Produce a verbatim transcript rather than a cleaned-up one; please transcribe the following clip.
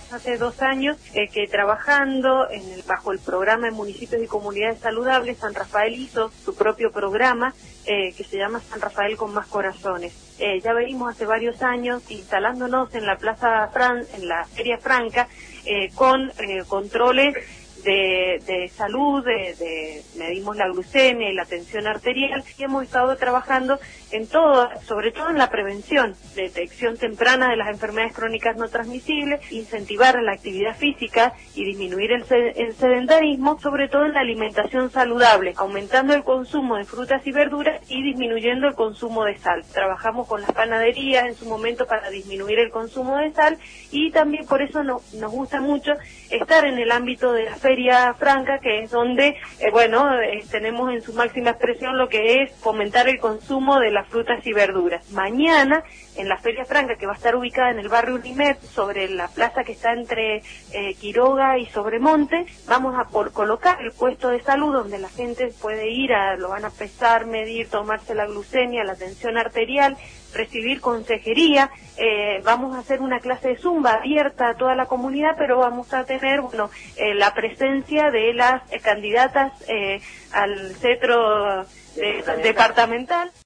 hace dos años eh, que trabajando en el, bajo el programa de municipios y comunidades saludables, San Rafael hizo su propio programa eh, que se llama San Rafael con más corazones. Eh, ya venimos hace varios años instalándonos en la Plaza Fran, en la Feria Franca, eh, con eh, controles De, de salud, de, de medimos la glucemia y la tensión arterial, y hemos estado trabajando en todo, sobre todo en la prevención, detección temprana de las enfermedades crónicas no transmisibles, incentivar la actividad física y disminuir el, el sedentarismo, sobre todo en la alimentación saludable, aumentando el consumo de frutas y verduras y disminuyendo el consumo de sal. Trabajamos con las panaderías en su momento para disminuir el consumo de sal, y también por eso no, nos gusta mucho estar en el ámbito de la Feria Franca, que es donde, eh, bueno, eh, tenemos en su máxima expresión lo que es fomentar el consumo de las frutas y verduras. Mañana, en la Feria Franca, que va a estar ubicada en el barrio Unimed, sobre la plaza que está entre eh, Quiroga y Sobremonte, vamos a por colocar el puesto de salud donde la gente puede ir, a, lo van a pesar, medir, tomarse la glucemia, la tensión arterial, recibir consejería. Eh, vamos a hacer una clase de zumba abierta a toda la comunidad, pero vamos a tener, bueno, eh, la presencia de las eh, candidatas eh, al cetro eh, departamental.